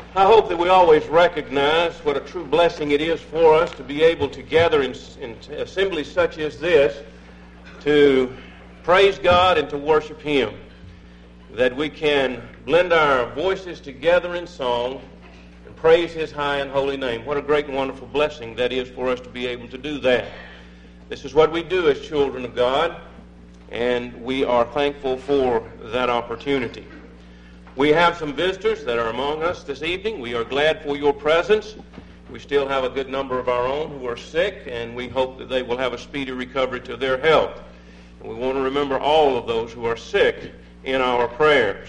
I hope that we always recognize what a true blessing it is for us to be able to gather in assemblies such as this to praise God and to worship Him. That we can blend our voices together in song and praise His high and holy name. What a great and wonderful blessing that is for us to be able to do that. This is what we do as children of God, and we are thankful for that opportunity. We have some visitors that are among us this evening. We are glad for your presence. We still have a good number of our own who are sick, and we hope that they will have a speedy recovery to their health. And we want to remember all of those who are sick in our prayers.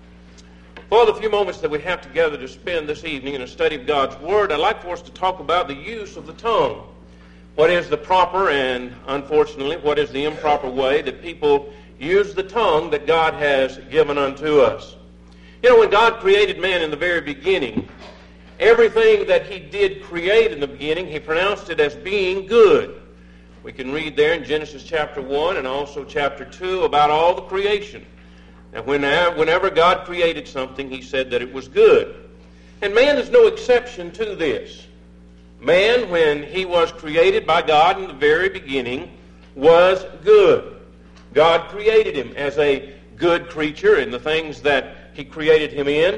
For the few moments that we have together to spend this evening in a study of God's Word, I'd like for us to talk about the use of the tongue. What is the proper and, unfortunately, what is the improper way that people use the tongue that God has given unto us? You know, when God created man in the very beginning, everything that He did create in the beginning, He pronounced it as being good. We can read there in Genesis chapter 1 and also chapter 2 about all the creation. And whenever God created something, He said that it was good. And man is no exception to this. Man, when he was created by God in the very beginning, was good. God created him as a good creature in the things that He created him in.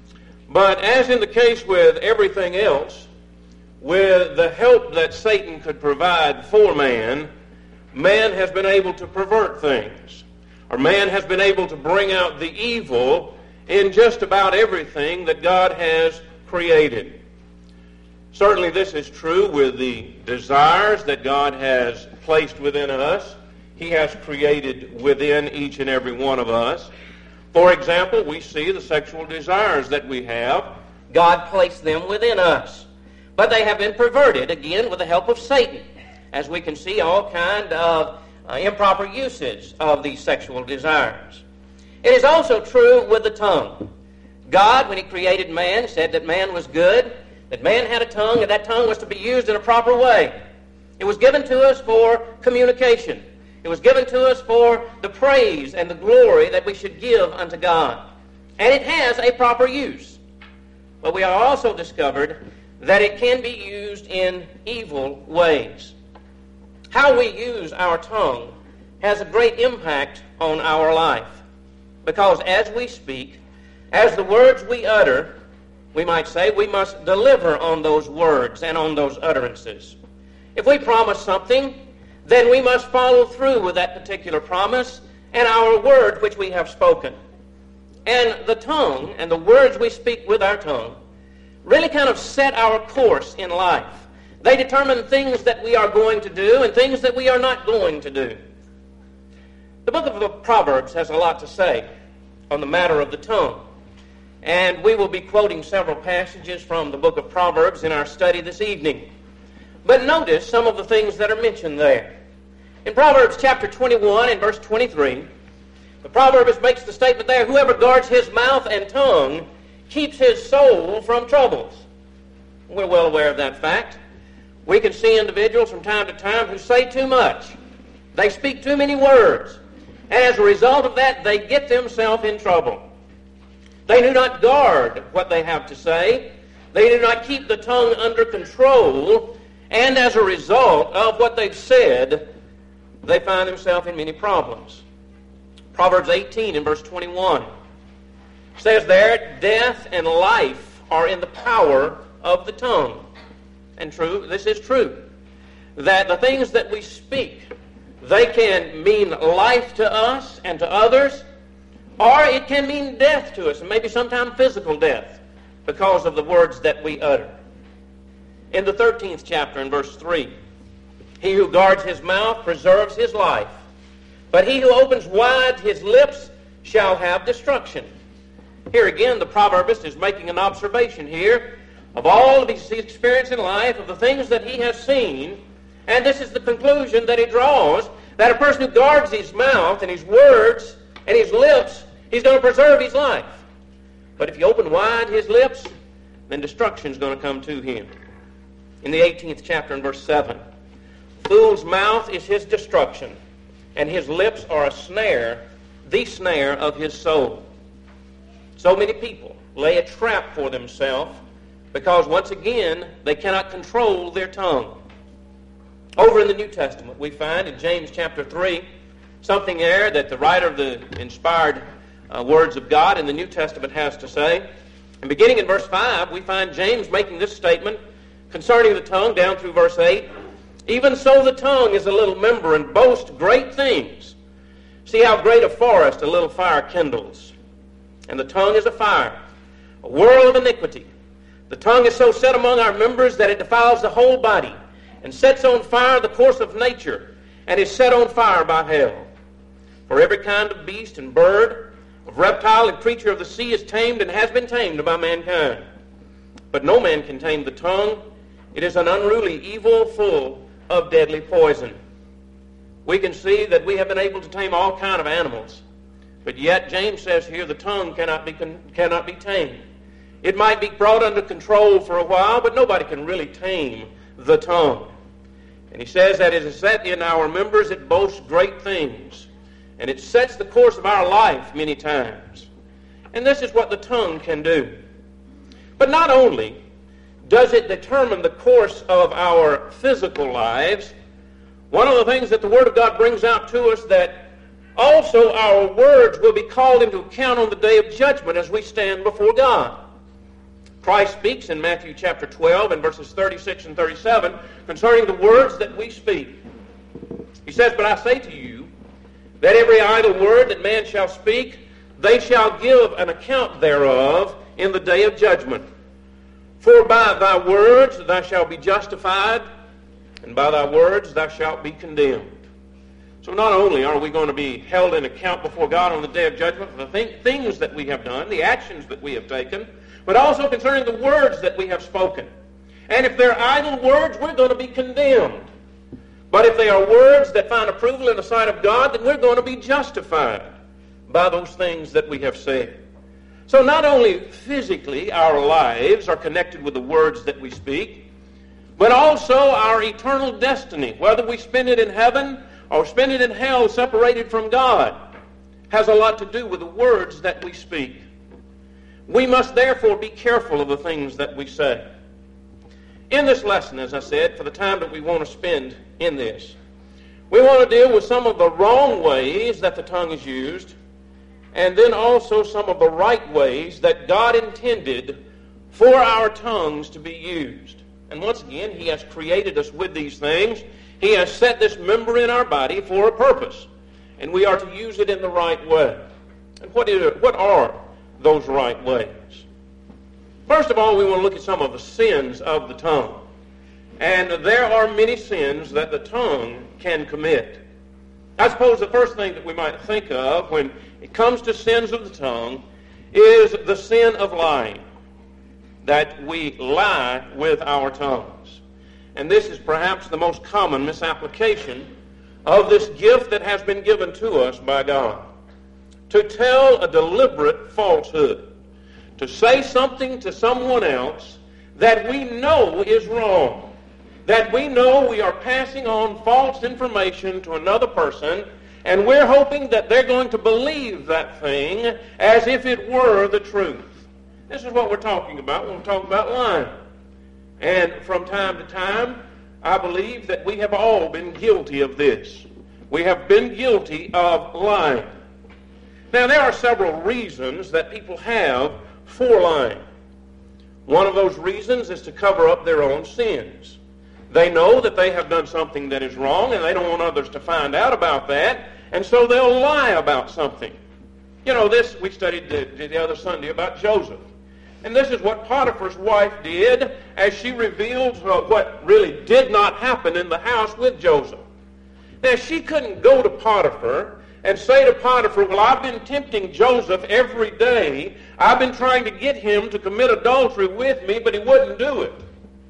But as in the case with everything else, with the help that Satan could provide for man, man has been able to pervert things. Or man has been able to bring out the evil in just about everything that God has created. Certainly this is true with the desires that God has placed within us. He has created within each and every one of us. For example, we see the sexual desires that we have. God placed them within us. But they have been perverted, again, with the help of Satan, as we can see all kind of improper usage of these sexual desires. It is also true with the tongue. God, when He created man, said that man was good, that man had a tongue, and that tongue was to be used in a proper way. It was given to us for communication. It was given to us for the praise and the glory that we should give unto God. And it has a proper use. But we have also discovered that it can be used in evil ways. How we use our tongue has a great impact on our life. Because as we speak, as the words we utter, we might say, we must deliver on those words and on those utterances. If we promise something, then we must follow through with that particular promise and our word which we have spoken. And the tongue and the words we speak with our tongue really kind of set our course in life. They determine things that we are going to do and things that we are not going to do. The book of the Proverbs has a lot to say on the matter of the tongue. And we will be quoting several passages from the book of Proverbs in our study this evening. But notice some of the things that are mentioned there. In Proverbs chapter 21 and verse 23, the proverbist makes the statement there, whoever guards his mouth and tongue keeps his soul from troubles. We're well aware of that fact. We can see individuals from time to time who say too much. They speak too many words. And as a result of that, they get themselves in trouble. They do not guard what they have to say. They do not keep the tongue under control. And as a result of what they've said, they find themselves in many problems. Proverbs 18 and verse 21 says there, death and life are in the power of the tongue. And true, this is true, that the things that we speak, they can mean life to us and to others, or it can mean death to us, and maybe sometimes physical death, because of the words that we utter. In the 13th chapter, in verse 3, he who guards his mouth preserves his life, but he who opens wide his lips shall have destruction. Here again, the proverbist is making an observation here of all of his experience in life, of the things that he has seen, and this is the conclusion that he draws, that a person who guards his mouth and his words and his lips, he's going to preserve his life. But if you open wide his lips, then destruction is going to come to him. In the 18th chapter in verse 7, fool's mouth is his destruction, and his lips are a snare, the snare of his soul. So many people lay a trap for themselves because, once again, they cannot control their tongue. Over in the New Testament, we find in James chapter 3 something there that the writer of the inspired words of God in the New Testament has to say. And beginning in verse 5, we find James making this statement concerning the tongue down through verse 8. Even so the tongue is a little member and boasts great things. See how great a forest a little fire kindles. And the tongue is a fire, a whirl of iniquity. The tongue is so set among our members that it defiles the whole body and sets on fire the course of nature and is set on fire by hell. For every kind of beast and bird, of reptile and creature of the sea is tamed and has been tamed by mankind. But no man can tame the tongue. It is an unruly evil full of deadly poison. We can see that we have been able to tame all kind of animals. But yet, James says here, the tongue cannot be tamed. It might be brought under control for a while, but nobody can really tame the tongue. And he says that it is set in our members, it boasts great things. And it sets the course of our life many times. And this is what the tongue can do. But not only does it determine the course of our physical lives, one of the things that the Word of God brings out to us that also our words will be called into account on the day of judgment as we stand before God. Christ speaks in Matthew chapter 12 and verses 36 and 37 concerning the words that we speak. He says, "But I say to you, that every idle word that man shall speak, they shall give an account thereof in the day of judgment. For by thy words thou shalt be justified, and by thy words thou shalt be condemned." So not only are we going to be held in account before God on the day of judgment for the things that we have done, the actions that we have taken, but also concerning the words that we have spoken. And if they're idle words, we're going to be condemned. But if they are words that find approval in the sight of God, then we're going to be justified by those things that we have said. So not only physically our lives are connected with the words that we speak, but also our eternal destiny, whether we spend it in heaven or spend it in hell separated from God, has a lot to do with the words that we speak. We must therefore be careful of the things that we say. In this lesson, as I said, for the time that we want to spend in this, we want to deal with some of the wrong ways that the tongue is used, and then also some of the right ways that God intended for our tongues to be used. And once again, He has created us with these things. He has set this member in our body for a purpose, and we are to use it in the right way. And what are those right ways? First of all, we want to look at some of the sins of the tongue. And there are many sins that the tongue can commit. I suppose the first thing that we might think of when it comes to sins of the tongue is the sin of lying, that we lie with our tongues. And this is perhaps the most common misapplication of this gift that has been given to us by God. To tell a deliberate falsehood. To say something to someone else that we know is wrong. That we know we are passing on false information to another person, and we're hoping that they're going to believe that thing as if it were the truth. This is what we're talking about when we talk about lying. And from time to time, I believe that we have all been guilty of this. We have been guilty of lying. Now, there are several reasons that people have for lying. One of those reasons is to cover up their own sins. They know that they have done something that is wrong, and they don't want others to find out about that, and so they'll lie about something. You know, this we studied the other Sunday about Joseph. And this is what Potiphar's wife did as she revealed what really did not happen in the house with Joseph. Now, she couldn't go to Potiphar and say to Potiphar, well, I've been tempting Joseph every day. I've been trying to get him to commit adultery with me, but he wouldn't do it.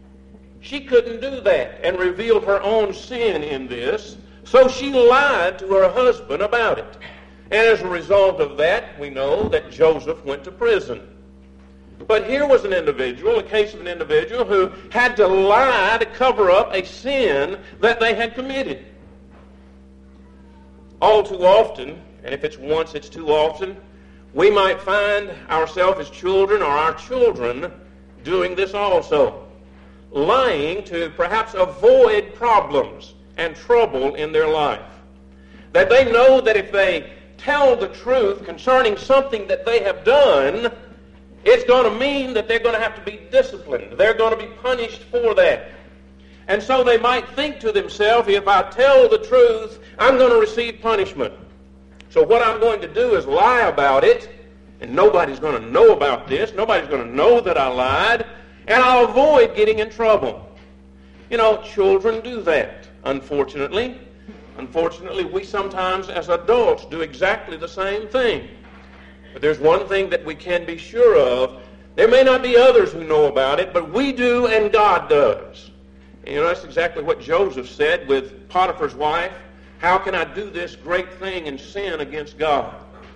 She couldn't do that and revealed her own sin in this, so she lied to her husband about it. And as a result of that, we know that Joseph went to prison. But here was an individual, a case of an individual who had to lie to cover up a sin that they had committed. All too often, and if it's once, it's too often, We might find ourselves as children or our children doing this also, lying to perhaps avoid problems and trouble in their life. That they know that if they tell the truth concerning something that they have done, it's going to mean that they're going to have to be disciplined. They're going to be punished for that. And so they might think to themselves, if I tell the truth, I'm going to receive punishment. So what I'm going to do is lie about it, and nobody's going to know about this. Nobody's going to know that I lied, and I'll avoid getting in trouble. You know, children do that, unfortunately. Unfortunately, we sometimes as adults do exactly the same thing. But there's one thing that we can be sure of. There may not be others who know about it, but we do and God does. And you know, that's exactly what Joseph said with Potiphar's wife. How can I do this great thing and sin against God?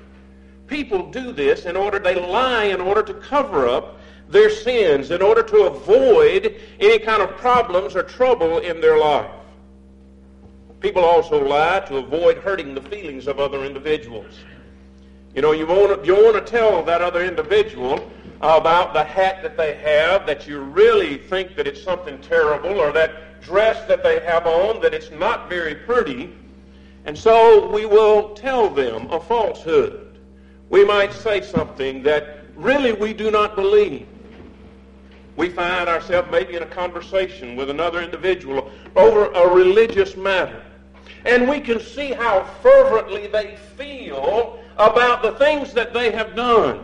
People do this they lie in order to cover up their sins, in order to avoid any kind of problems or trouble in their life. People also lie to avoid hurting the feelings of other individuals. You know, you want to tell that other individual about the hat that they have, that you really think that it's something terrible, or that dress that they have on, that it's not very pretty. And so we will tell them a falsehood. We might say something that really we do not believe. We find ourselves maybe in a conversation with another individual over a religious matter. And we can see how fervently they feel about the things that they have done.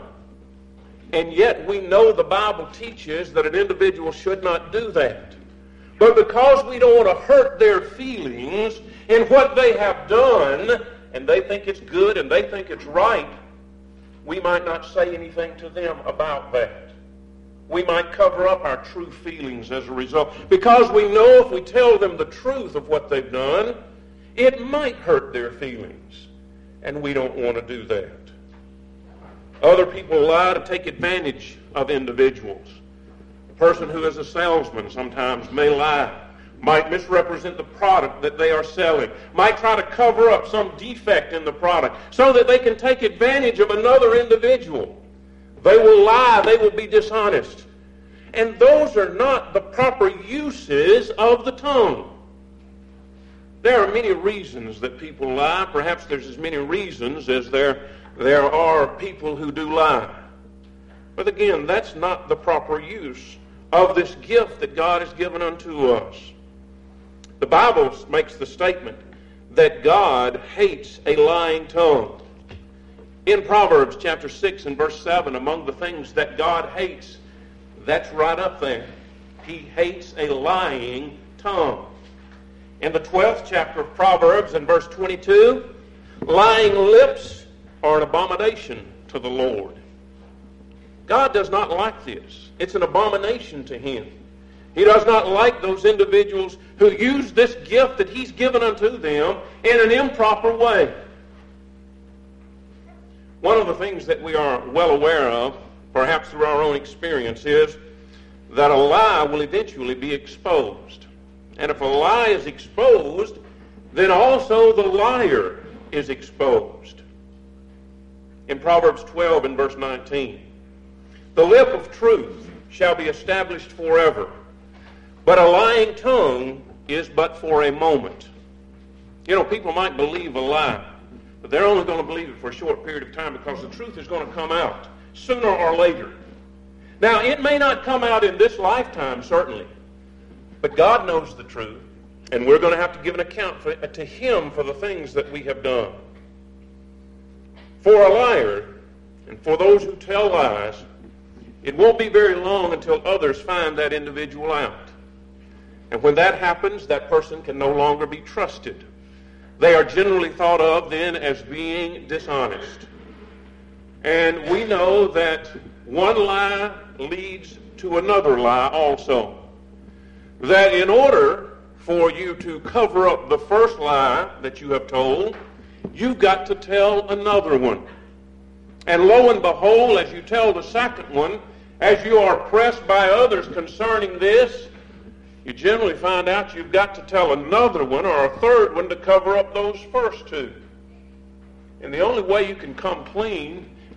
And yet we know the Bible teaches that an individual should not do that. But because we don't want to hurt their feelings in what they have done, and they think it's good and they think it's right, we might not say anything to them about that. We might cover up our true feelings as a result. Because we know if we tell them the truth of what they've done, it might hurt their feelings. And we don't want to do that. Other people lie to take advantage of individuals. A person who is a salesman sometimes may lie, might misrepresent the product that they are selling, might try to cover up some defect in the product so that they can take advantage of another individual. They will lie, they will be dishonest. And those are not the proper uses of the tongue. There are many reasons that people lie. Perhaps there's as many reasons as there are people who do lie. But again, that's not the proper use of this gift that God has given unto us. The Bible makes the statement that God hates a lying tongue. In Proverbs chapter 6 and verse 7, among the things that God hates, that's right up there. He hates a lying tongue. In the 12th chapter of Proverbs in verse 22, lying lips are an abomination to the Lord. God does not like this. It's an abomination to Him. He does not like those individuals who use this gift that He's given unto them in an improper way. One of the things that we are well aware of, perhaps through our own experience, is that a lie will eventually be exposed. And if a lie is exposed, then also the liar is exposed. In Proverbs 12 and verse 19, the lip of truth shall be established forever, but a lying tongue is but for a moment. You know, people might believe a lie, but they're only going to believe it for a short period of time because the truth is going to come out sooner or later. Now, it may not come out in this lifetime, certainly, but God knows the truth, and we're going to have to give an account to Him for the things that we have done. For a liar, and for those who tell lies, it won't be very long until others find that individual out. And when that happens, that person can no longer be trusted. They are generally thought of then as being dishonest. And we know that one lie leads to another lie also. That in order for you to cover up the first lie that you have told, you've got to tell another one. And lo and behold, as you tell the second one, as you are pressed by others concerning this, you generally find out you've got to tell another one or a third one to cover up those first two. And the only way you can come clean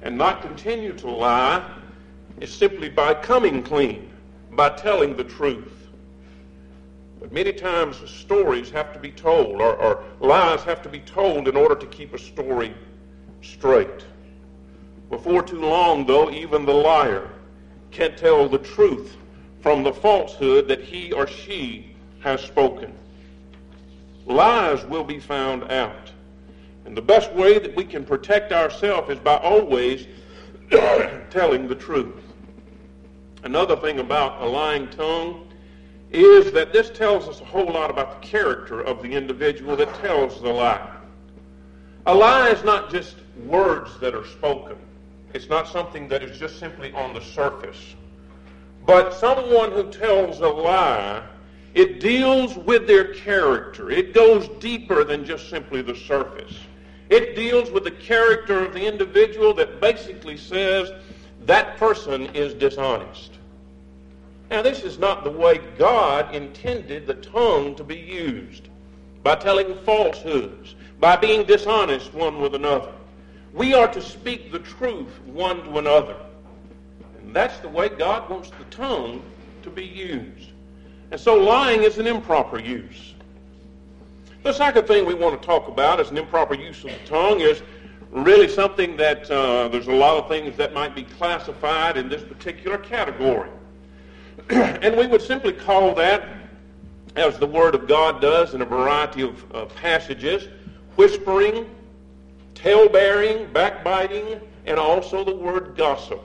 and not continue to lie is simply by coming clean, by telling the truth. But many times stories have to be told, or lies have to be told in order to keep a story straight. Before too long, though, even the liar can't tell the truth from the falsehood that he or she has spoken. Lies will be found out. And the best way that we can protect ourselves is by always telling the truth. Another thing about a lying tongue is that this tells us a whole lot about the character of the individual that tells the lie. A lie is not just words that are spoken. It's not something that is just simply on the surface. But someone who tells a lie, it deals with their character. It goes deeper than just simply the surface. It deals with the character of the individual that basically says that person is dishonest. Now, this is not the way God intended the tongue to be used, by telling falsehoods, by being dishonest one with another. We are to speak the truth one to another. And that's the way God wants the tongue to be used. And so lying is an improper use. The second thing we want to talk about as an improper use of the tongue is really something that there's a lot of things that might be classified in this particular category. And we would simply call that, as the Word of God does in a variety of passages, whispering, tale-bearing, backbiting, and also the word gossip.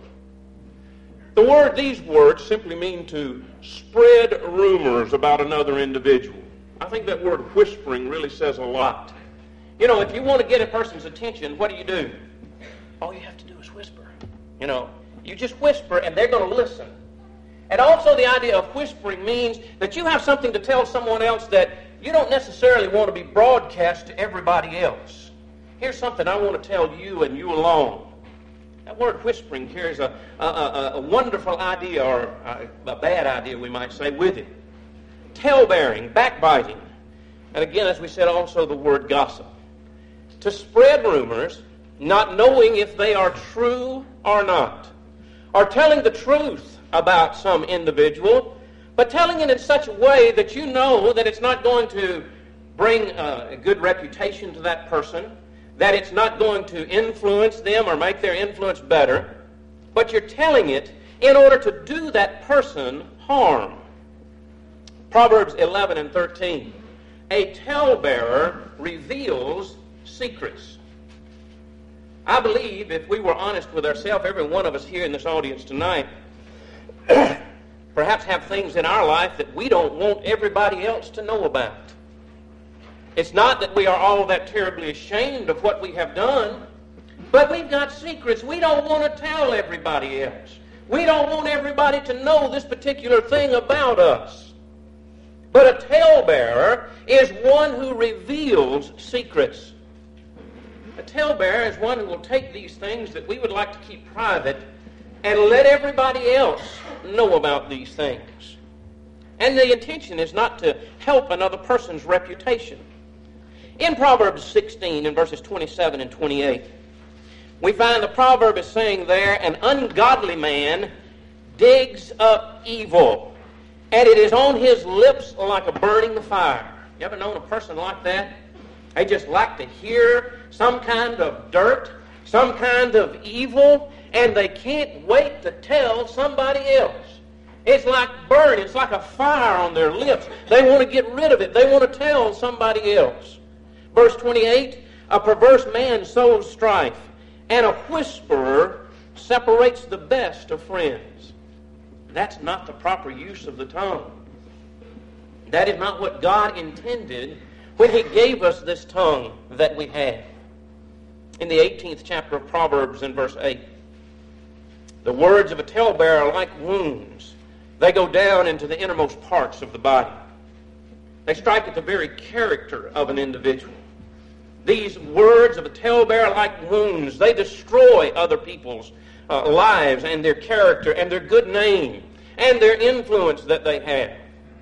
These words simply mean to spread rumors about another individual. I think that word whispering really says a lot. You know, if you want to get a person's attention, what do? All you have to do is whisper. You know, you just whisper and they're going to listen. And also the idea of whispering means that you have something to tell someone else that you don't necessarily want to be broadcast to everybody else. Here's something I want to tell you and you alone. That word whispering carries a wonderful idea, or a bad idea, we might say, with it. Tale-bearing, backbiting. And again, as we said, also the word gossip. To spread rumors, not knowing if they are true or not. Or telling the truth about some individual, but telling it in such a way that you know that it's not going to bring a good reputation to that person, that it's not going to influence them or make their influence better, but you're telling it in order to do that person harm. Proverbs 11 and 13. A talebearer reveals secrets. I believe if we were honest with ourselves, every one of us here in this audience tonight perhaps have things in our life that we don't want everybody else to know about. It's not that we are all that terribly ashamed of what we have done, but we've got secrets we don't want to tell everybody else. We don't want everybody to know this particular thing about us. But a talebearer is one who reveals secrets. A talebearer is one who will take these things that we would like to keep private and let everybody else know about these things. And the intention is not to help another person's reputation. In Proverbs 16, in verses 27 and 28, we find the proverb is saying there, an ungodly man digs up evil, and it is on his lips like a burning fire. You ever known a person like that? They just like to hear some kind of dirt, some kind of evil, and they can't wait to tell somebody else. It's like burning. It's like a fire on their lips. They want to get rid of it. They want to tell somebody else. Verse 28, a perverse man sows strife, and a whisperer separates the best of friends. That's not the proper use of the tongue. That is not what God intended when He gave us this tongue that we have. In the 18th chapter of Proverbs, in verse 8, the words of a talebearer are like wounds. They go down into the innermost parts of the body. They strike at the very character of an individual. These words of a talebearer are like wounds. They destroy other people's lives and their character and their good name and their influence that they have.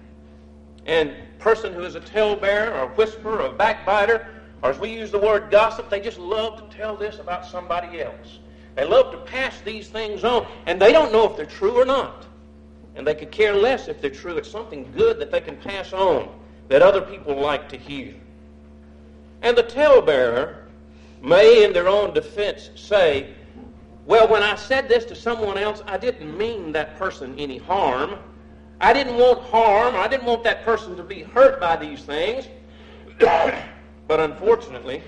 And a person who is a talebearer or a whisperer or a backbiter, or as we use the word gossip, they just love to tell this about somebody else. They love to pass these things on, and they don't know if they're true or not. And they could care less if they're true. It's something good that they can pass on, that other people like to hear. And the talebearer may, in their own defense, say, well, when I said this to someone else, I didn't mean that person any harm. I didn't want harm. I didn't want that person to be hurt by these things. But unfortunately,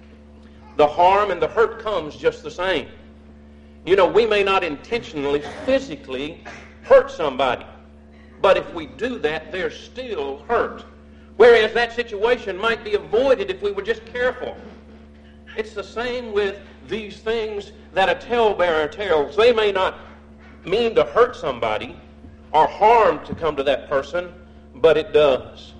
the harm and the hurt comes just the same. You know, we may not intentionally, physically hurt somebody, but if we do that, they're still hurt. Whereas that situation might be avoided if we were just careful. It's the same with these things that a talebearer tells. They may not mean to hurt somebody or harm to come to that person, but it does.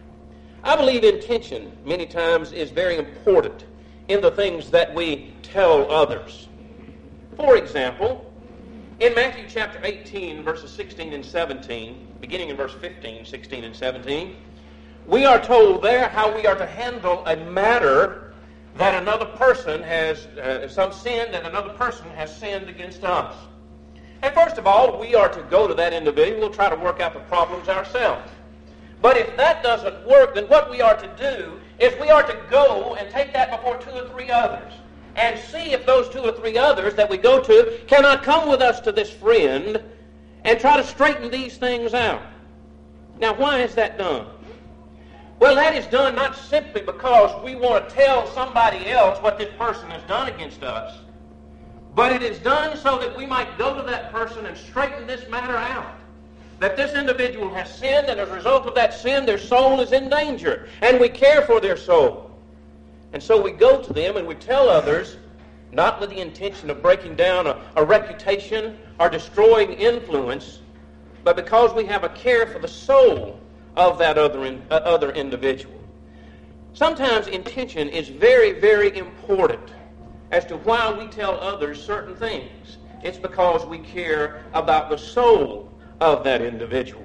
I believe intention many times is very important in the things that we tell others. For example, in Matthew chapter 18, verses 16 and 17, beginning in verse 15, 16 and 17, we are told there how we are to handle a matter that another person has, some sin that another person has sinned against us. And first of all, we are to go to that individual, try to work out the problems ourselves. But if that doesn't work, then what we are to do is we are to go and take that before 2 or 3 others and see if those 2 or 3 others that we go to cannot come with us to this friend and try to straighten these things out. Now, why is that done? Well, that is done not simply because we want to tell somebody else what this person has done against us, but it is done so that we might go to that person and straighten this matter out. That this individual has sinned, and as a result of that sin, their soul is in danger, and we care for their soul. And so we go to them and we tell others, not with the intention of breaking down a reputation or destroying influence, but because we have a care for the soul of that other individual. Sometimes intention is very, very important as to why we tell others certain things. It's because we care about the soul of that individual.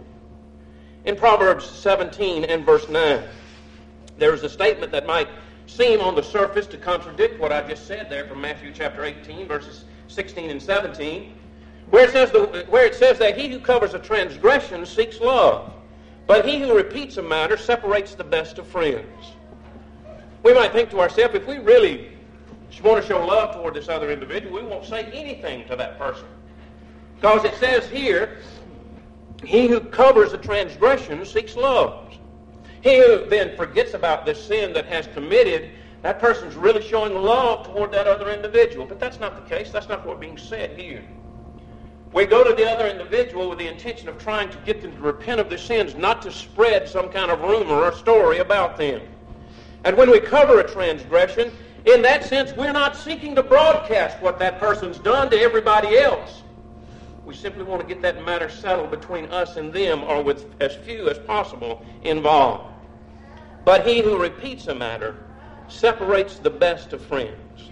In Proverbs 17 and verse 9, there is a statement that might seem on the surface to contradict what I just said there from Matthew chapter 18, verses 16 and 17, where it says that he who covers a transgression seeks love, but he who repeats a matter separates the best of friends. We might think to ourselves, if we really want to show love toward this other individual, we won't say anything to that person. Because it says here, he who covers a transgression seeks love. He who then forgets about this sin that has committed, that person's really showing love toward that other individual. But that's not the case. That's not what's being said here. We go to the other individual with the intention of trying to get them to repent of their sins, not to spread some kind of rumor or story about them. And when we cover a transgression, in that sense, we're not seeking to broadcast what that person's done to everybody else. We simply want to get that matter settled between us and them, or with as few as possible involved. But he who repeats a matter separates the best of friends.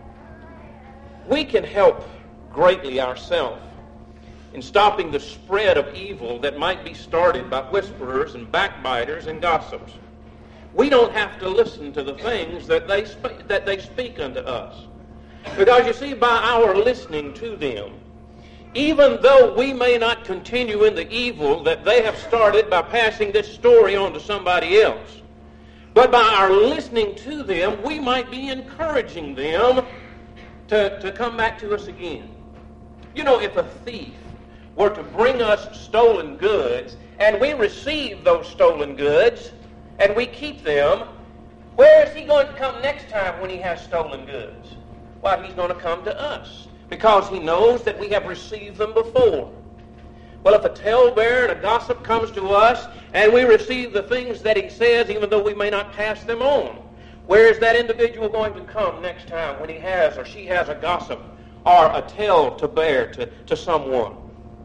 We can help greatly ourselves in stopping the spread of evil that might be started by whisperers and backbiters and gossips. We don't have to listen to the things that they speak unto us. Because you see, by our listening to them, even though we may not continue in the evil that they have started by passing this story on to somebody else, but by our listening to them, we might be encouraging them to come back to us again. You know, if a thief were to bring us stolen goods, and we receive those stolen goods, and we keep them, where is he going to come next time when he has stolen goods? Well, he's going to come to us, because he knows that we have received them before. Well, if a talebearer and a gossip comes to us, and we receive the things that he says, even though we may not pass them on, where is that individual going to come next time when he has or she has a gossip or a tale to bear to someone?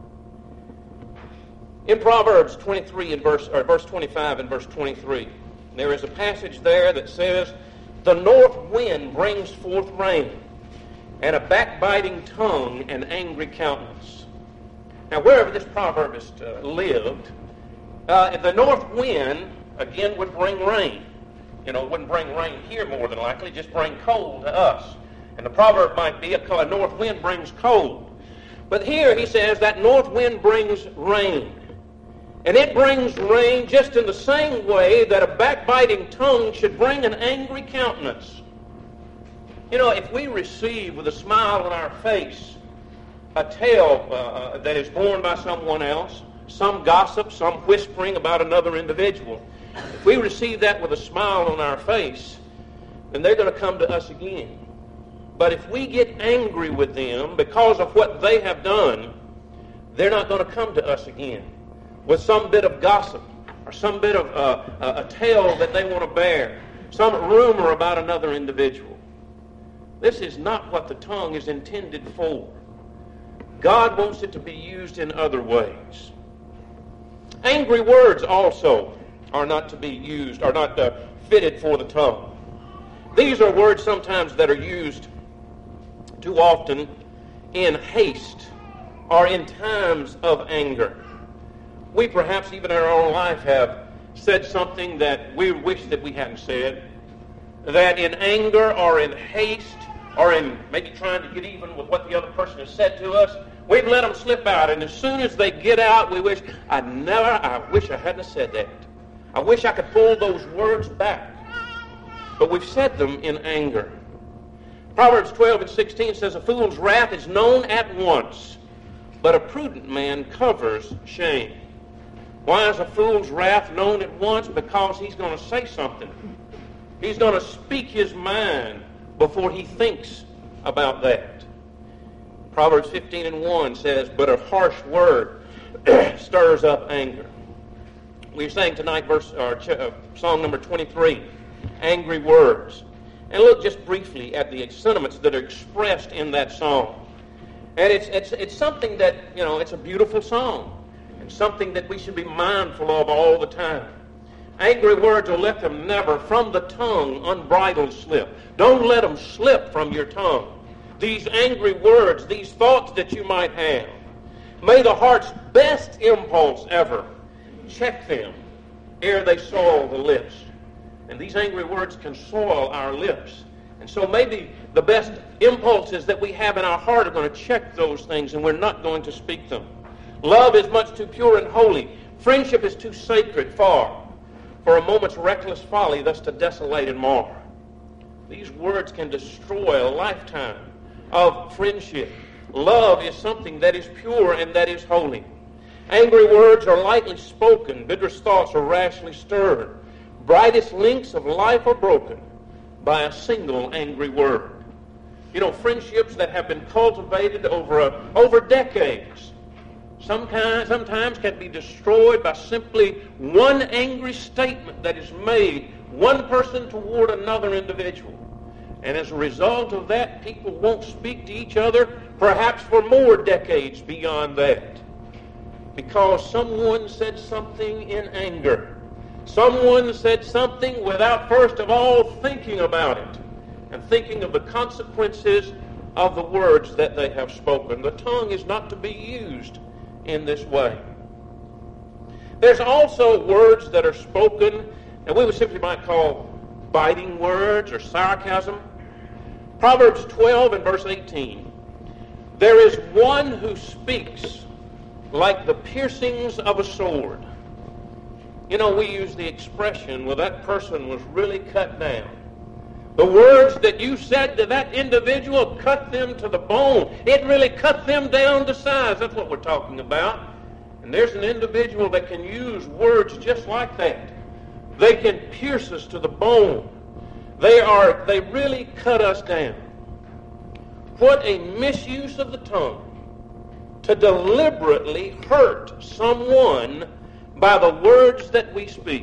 In Proverbs 23 and verse 25 and verse 23, there is a passage there that says, "The north wind brings forth rain, and a backbiting tongue an angry countenance." Now, wherever this proverbist lived, the north wind, again, would bring rain. You know, it wouldn't bring rain here more than likely, just bring cold to us. And the proverb might be, a north wind brings cold. But here he says that north wind brings rain. And it brings rain just in the same way that a backbiting tongue should bring an angry countenance. You know, if we receive with a smile on our face a tale that is borne by someone else, some gossip, some whispering about another individual, if we receive that with a smile on our face, then they're going to come to us again. But if we get angry with them because of what they have done, they're not going to come to us again with some bit of gossip or some bit of a tale that they want to bear, some rumor about another individual. This is not what the tongue is intended for. God wants it to be used in other ways. Angry words also are not to be used, are not fitted for the tongue. These are words sometimes that are used too often in haste or in times of anger. We perhaps even in our own life have said something that we wish that we hadn't said, that in anger or in haste or in maybe trying to get even with what the other person has said to us, we've let them slip out, and as soon as they get out, we wish, I wish I hadn't said that. I wish I could pull those words back. But we've said them in anger. Proverbs 12:16 says, a fool's wrath is known at once, but a prudent man covers shame. Why is a fool's wrath known at once? Because he's going to say something. He's going to speak his mind before he thinks about that. Proverbs 15:1 says, but a harsh word stirs up anger. We're saying tonight song number 23, angry words. And look just briefly at the sentiments that are expressed in that song. And it's something that, you know, it's a beautiful song. And something that we should be mindful of all the time. Angry words will let them never from the tongue unbridled slip. Don't let them slip from your tongue. These angry words, these thoughts that you might have, may the heart's best impulse ever check them ere they soil the lips. And these angry words can soil our lips. And so maybe the best impulses that we have in our heart are going to check those things, and we're not going to speak them. Love is much too pure and holy. Friendship is too sacred for a moment's reckless folly thus to desolate and mar. These words can destroy a lifetime of friendship. Love is something that is pure and that is holy. Angry words are lightly spoken. Bitterest thoughts are rashly stirred. Brightest links of life are broken by a single angry word. You know, friendships that have been cultivated over decades sometimes can be destroyed by simply one angry statement that is made, one person toward another individual. And as a result of that, people won't speak to each other perhaps for more decades beyond that. Because someone said something in anger. Someone said something without first of all thinking about it and thinking of the consequences of the words that they have spoken. The tongue is not to be used in this way. There's also words that are spoken, and we would simply might call biting words or sarcasm. Proverbs 12 and verse 18. There is one who speaks like the piercings of a sword. You know, we use the expression, well, that person was really cut down. The words that you said to that individual cut them to the bone. It really cut them down to size. That's what we're talking about. And there's an individual that can use words just like that. They can pierce us to the bone. They really cut us down. What a misuse of the tongue to deliberately hurt someone by the words that we speak.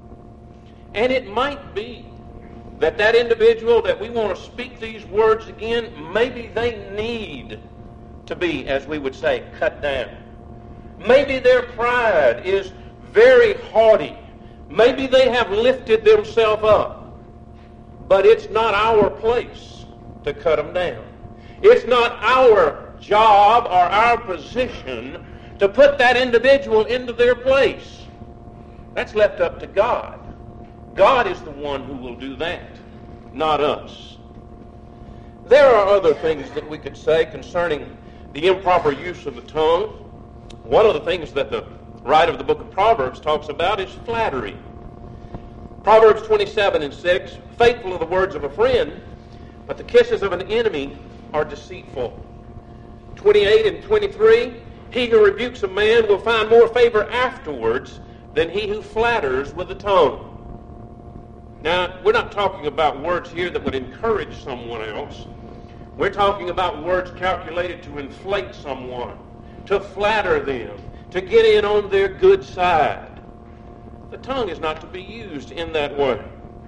And it might be that individual that we want to speak these words again, maybe they need to be, as we would say, cut down. Maybe their pride is very haughty. Maybe they have lifted themselves up. But it's not our place to cut them down. It's not our job or our position to put that individual into their place. That's left up to God. God is the one who will do that, not us. There are other things that we could say concerning the improper use of the tongue. One of the things that the writer of the book of Proverbs talks about is flattery. Proverbs 27:6, faithful are the words of a friend, but the kisses of an enemy are deceitful. 28:23, he who rebukes a man will find more favor afterwards than he who flatters with the tongue. Now, we're not talking about words here that would encourage someone else. We're talking about words calculated to inflate someone, to flatter them, to get in on their good side. The tongue is not to be used in that way.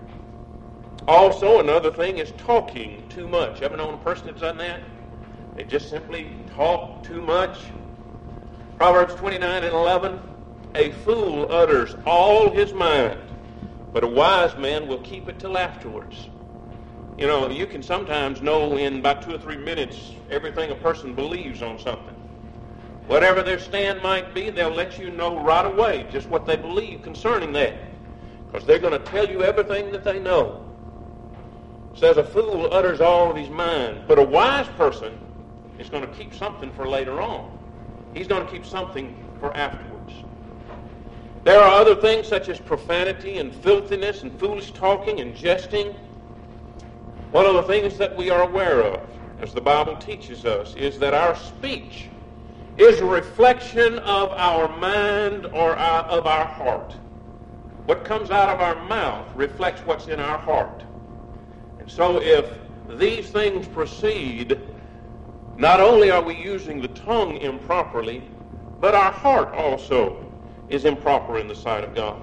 Also, another thing is talking too much. Ever known a person that's done that? They just simply talk too much. Proverbs 29:11, a fool utters all his mind, but a wise man will keep it till afterwards. You know, you can sometimes know in about 2 or 3 minutes everything a person believes on something. Whatever their stand might be, they'll let you know right away just what they believe concerning that, because they're going to tell you everything that they know. It says a fool utters all of his mind, but a wise person is going to keep something for later on. He's going to keep something for afterwards. There are other things such as profanity and filthiness and foolish talking and jesting. One of the things that we are aware of, as the Bible teaches us, is that our speech is a reflection of our mind or of our heart. What comes out of our mouth reflects what's in our heart. And so if these things proceed, not only are we using the tongue improperly, but our heart also is improper in the sight of God.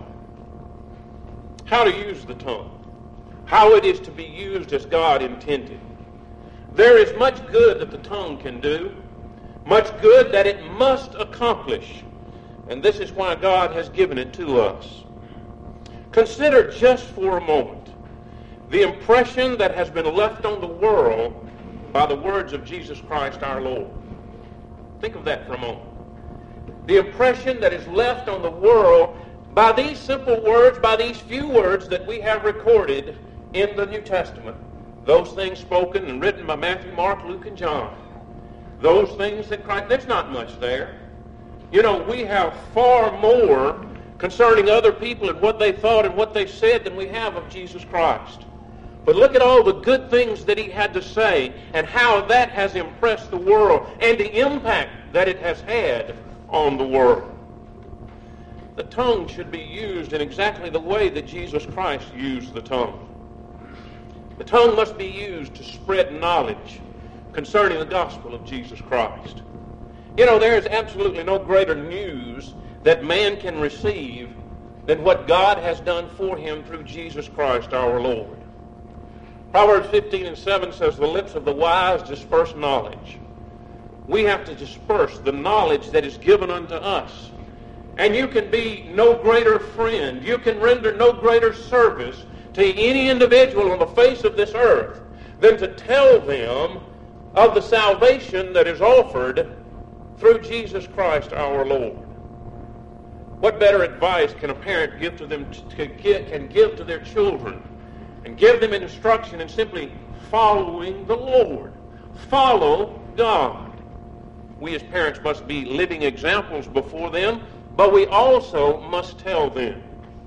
How to use the tongue. How it is to be used as God intended. There is much good that the tongue can do, much good that it must accomplish, and this is why God has given it to us. Consider just for a moment the impression that has been left on the world by the words of Jesus Christ our Lord. Think of that for a moment. The impression that is left on the world by these simple words, by these few words that we have recorded in the New Testament. Those things spoken and written by Matthew, Mark, Luke, and John. Those things that Christ, there's not much there. You know, we have far more concerning other people and what they thought and what they said than we have of Jesus Christ. But look at all the good things that he had to say and how that has impressed the world and the impact that it has had on the world. The tongue should be used in exactly the way that Jesus Christ used the tongue. The tongue must be used to spread knowledge concerning the gospel of Jesus Christ. You know, there is absolutely no greater news that man can receive than what God has done for him through Jesus Christ our Lord. Proverbs 15:7 says, the lips of the wise disperse knowledge. We have to disperse the knowledge that is given unto us. And you can be no greater friend, you can render no greater service to any individual on the face of this earth than to tell them of the salvation that is offered through Jesus Christ our Lord. What better advice can a parent give to them, can give to their children, and give them instruction in simply following the Lord? Follow God. We as parents must be living examples before them, but we also must tell them.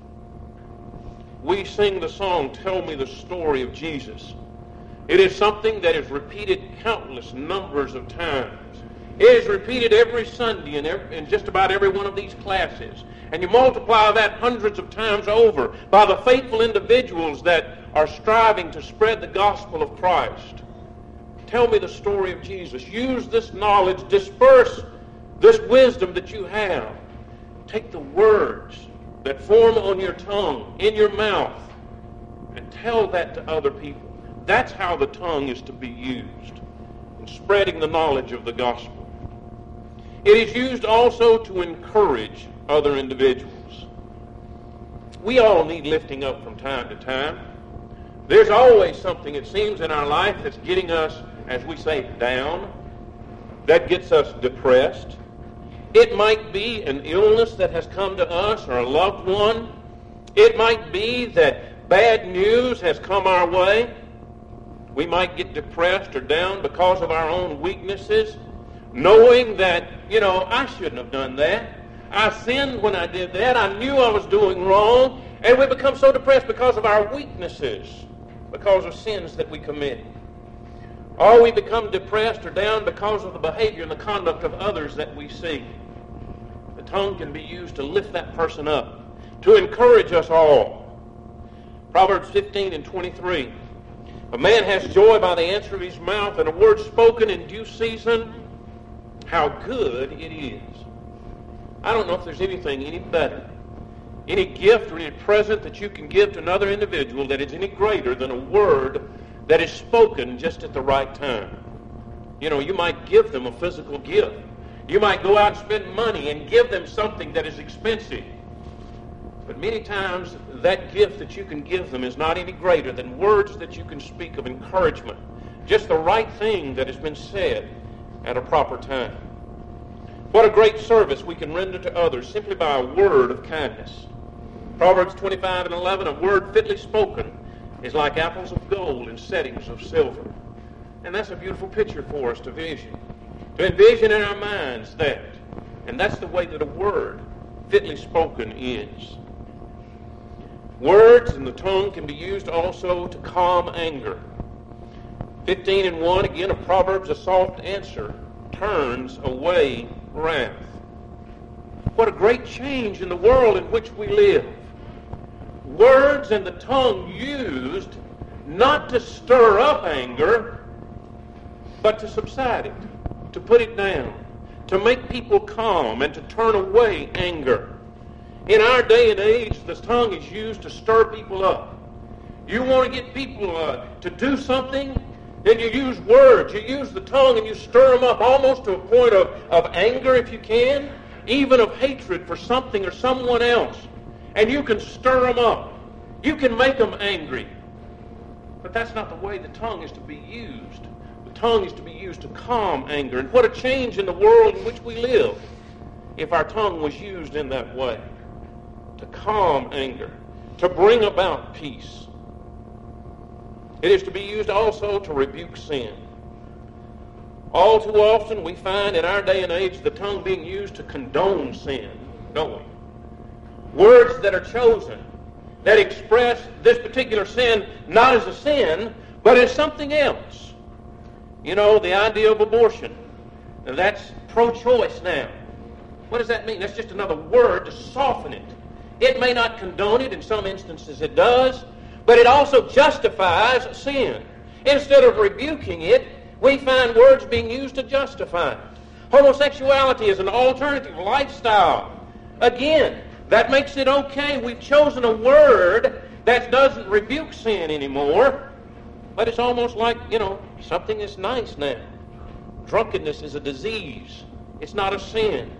We sing the song, Tell Me the Story of Jesus. It is something that is repeated countless numbers of times. It is repeated every Sunday in just about every one of these classes. And you multiply that hundreds of times over by the faithful individuals that are striving to spread the gospel of Christ. Tell me the story of Jesus. Use this knowledge. Disperse this wisdom that you have. Take the words that form on your tongue, in your mouth, and tell that to other people. That's how the tongue is to be used in spreading the knowledge of the gospel. It is used also to encourage other individuals. We all need lifting up from time to time. There's always something, it seems, in our life that's getting us, as we say, down, that gets us depressed. It might be an illness that has come to us or a loved one. It might be that bad news has come our way. We might get depressed or down because of our own weaknesses, knowing that, I shouldn't have done that. I sinned when I did that. I knew I was doing wrong. And we become so depressed because of our weaknesses, because of sins that we commit. Or we become depressed or down because of the behavior and the conduct of others that we see. The tongue can be used to lift that person up, to encourage us all. Proverbs 15:23. A man has joy by the answer of his mouth, and a word spoken in due season, how good it is. I don't know if there's anything any better, any gift or any present that you can give to another individual that is any greater than a word that is spoken just at the right time. You might give them a physical gift. You might go out and spend money and give them something that is expensive. But many times that gift that you can give them is not any greater than words that you can speak of encouragement. Just the right thing that has been said at a proper time. What a great service we can render to others simply by a word of kindness. Proverbs 25:11, a word fitly spoken is like apples of gold in settings of silver. And that's a beautiful picture for us to envision in our minds that. And that's the way that a word fitly spoken is. Words and the tongue can be used also to calm anger. 15:1, again, of Proverbs, a soft answer turns away wrath. What a great change in the world in which we live. Words and the tongue used not to stir up anger, but to subside it, to put it down, to make people calm and to turn away anger. In our day and age, the tongue is used to stir people up. You want to get people to do something, then you use words. You use the tongue and you stir them up almost to a point of anger if you can, even of hatred for something or someone else. And you can stir them up. You can make them angry. But that's not the way the tongue is to be used. The tongue is to be used to calm anger. And what a change in the world in which we live if our tongue was used in that way. To calm anger, to bring about peace. It is to be used also to rebuke sin. All too often we find in our day and age the tongue being used to condone sin, don't we? Words that are chosen, that express this particular sin not as a sin, but as something else. The idea of abortion. Now that's pro-choice now. What does that mean? That's just another word to soften it. It may not condone it, in some instances it does, but it also justifies sin. Instead of rebuking it, we find words being used to justify it. Homosexuality is an alternative lifestyle. Again, that makes it okay. We've chosen a word that doesn't rebuke sin anymore, but it's almost like, something that's nice now. Drunkenness is a disease. It's not a sin.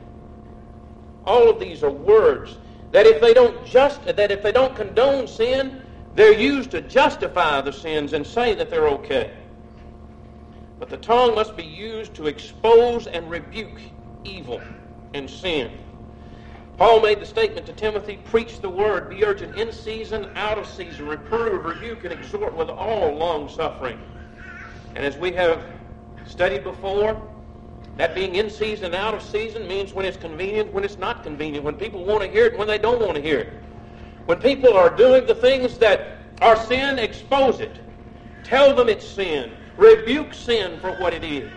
All of these are words that if they don't condone sin, they're used to justify the sins and say that they're okay. But the tongue must be used to expose and rebuke evil and sin. Paul made the statement to Timothy, preach the word, be urgent in season, out of season, reprove, rebuke, and exhort with all long-suffering. And as we have studied before, that being in season and out of season means when it's convenient, when it's not convenient, when people want to hear it, when they don't want to hear it. When people are doing the things that are sin, expose it. Tell them it's sin. Rebuke sin for what it is.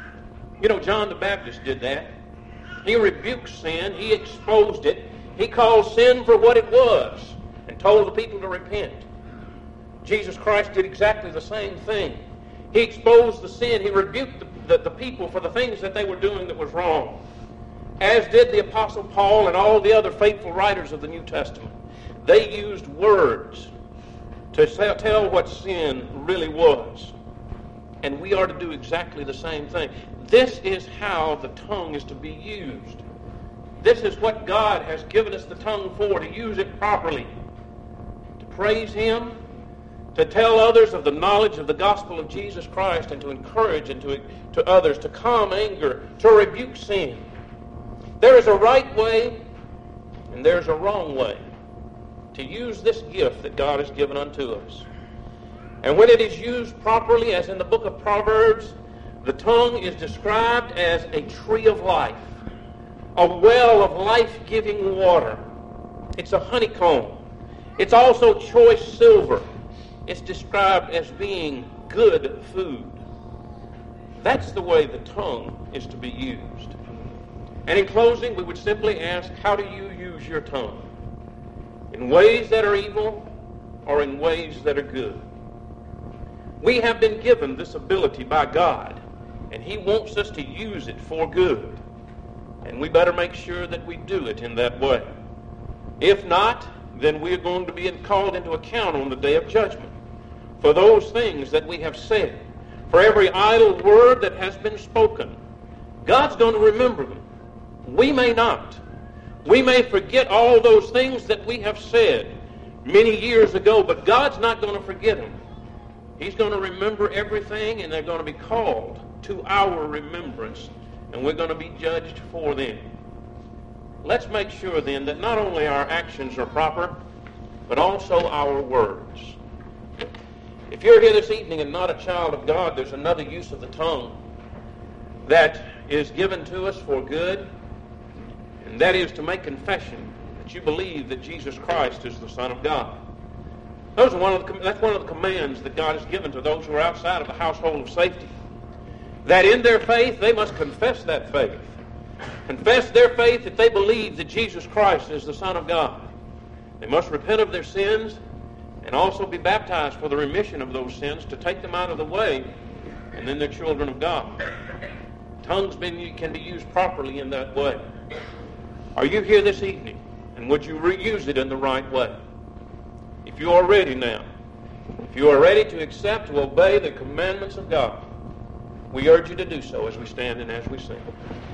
John the Baptist did that. He rebuked sin. He exposed it. He called sin for what it was and told the people to repent. Jesus Christ did exactly the same thing. He exposed the sin. He rebuked the people for the things that they were doing that was wrong. As did the Apostle Paul and all the other faithful writers of the New Testament. They used words to tell what sin really was. And we are to do exactly the same thing. This is how the tongue is to be used. This is what God has given us the tongue for, to use it properly. To praise Him, to tell others of the knowledge of the gospel of Jesus Christ, and to encourage and to others, to calm anger, to rebuke sin. There is a right way and there's a wrong way to use this gift that God has given unto us. And when it is used properly, as in the book of Proverbs, the tongue is described as a tree of life, a well of life-giving water. It's a honeycomb. It's also choice silver. It's described as being good food. That's the way the tongue is to be used. And in closing, we would simply ask, how do you use your tongue? In ways that are evil or in ways that are good? We have been given this ability by God, and He wants us to use it for good. And we better make sure that we do it in that way. If not, then we are going to be called into account on the day of judgment for those things that we have said, for every idle word that has been spoken. God's going to remember them. We may not. We may forget all those things that we have said many years ago, but God's not going to forget them. He's going to remember everything, and they're going to be called to our remembrance, and we're going to be judged for them. Let's make sure then that not only our actions are proper, but also our words. If you're here this evening and not a child of God, there's another use of the tongue that is given to us for good, and that is to make confession that you believe that Jesus Christ is the Son of God. That's one of the commands that God has given to those who are outside of the household of safety. That in their faith, they must confess that faith. Confess their faith that they believe that Jesus Christ is the Son of God. They must repent of their sins and also be baptized for the remission of those sins to take them out of the way, and then they're children of God. Tongues can be used properly in that way. Are you here this evening, and would you reuse it in the right way? If you are ready now, if you are ready to accept, to obey the commandments of God, we urge you to do so as we stand and as we sing.